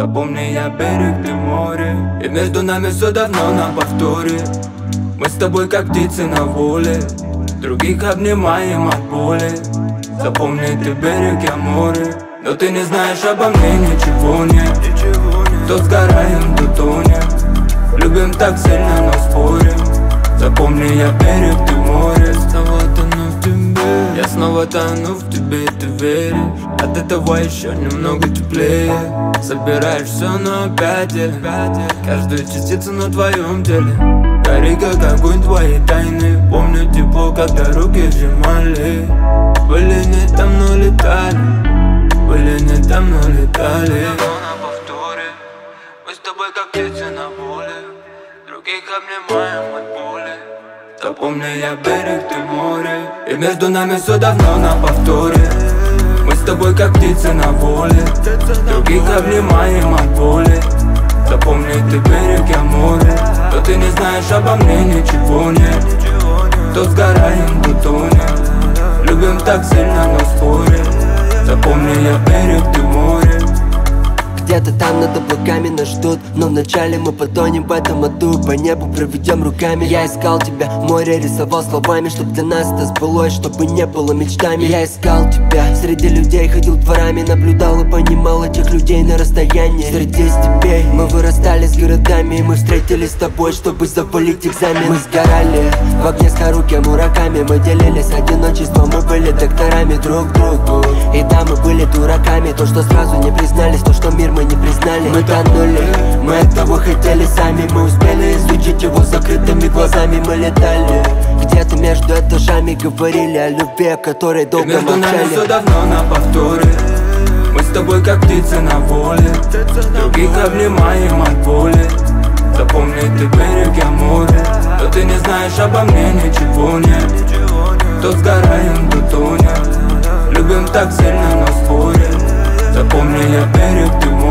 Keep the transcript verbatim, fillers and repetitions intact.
Запомни, я берег, ты море, и между нами все давно на повторе. Мы с тобой как птицы на воле, других обнимаем от боли. Запомни, ты берег, я море, но ты не знаешь обо мне ничего нет. То сгораем, то тонем, любим так сильно, но спорим. Запомни, я берег, ты море. Снова тону в тебе, я снова тону в тебе, ты веришь. От этого еще немного теплее. Собираешь все, но опять я каждую частицу на твоем теле. Гори как огонь твои тайны. Помню тепло, когда руки сжимали. Были не там, но летали. Были не там, но летали. На повторе, мы с тобой как птицы на воле, других обнимаем от боли. Запомни, я берег, ты море, и между нами все давно на повторе. Мы с тобой как птицы на воле, других обнимаем от боли. Запомни, ты берег, я море, но ты не знаешь обо мне ничего нет. То сгораем, то тонем, любим так сильно, но спорим. Запомни, я берег, ты море. Где-то там над облаками нас ждут, но вначале мы потонем в этом аду. По небу проведем руками. Я искал тебя, море рисовал словами, чтоб для нас это сбылось, чтобы не было мечтами. Я искал тебя, среди людей ходил дворами, наблюдал и понимал этих людей на расстоянии. Среди степей мы вырастали с городами, и мы встретились с тобой, чтобы завалить экзамен. Мы сгорали в огне с Харуки Мураками, мы делились одиночеством, мы были докторами друг другу. И да, мы были дураками, то, что сразу не признались, то, что мир мы не признали. Мы тонули, мы этого хотели сами. Мы успели изучить его закрытыми глазами. Мы летали где-то между этажами, говорили о любви, о которой долго и между молчали. нами все давно на повторе. Мы с тобой как птицы на воле, других обнимаем от боли. Запомни, ты берег, я море, но ты не знаешь обо мне ничего нет. То сгораем, то тонем, любим так сильно, но спорим. Запомни, я берег, ты море.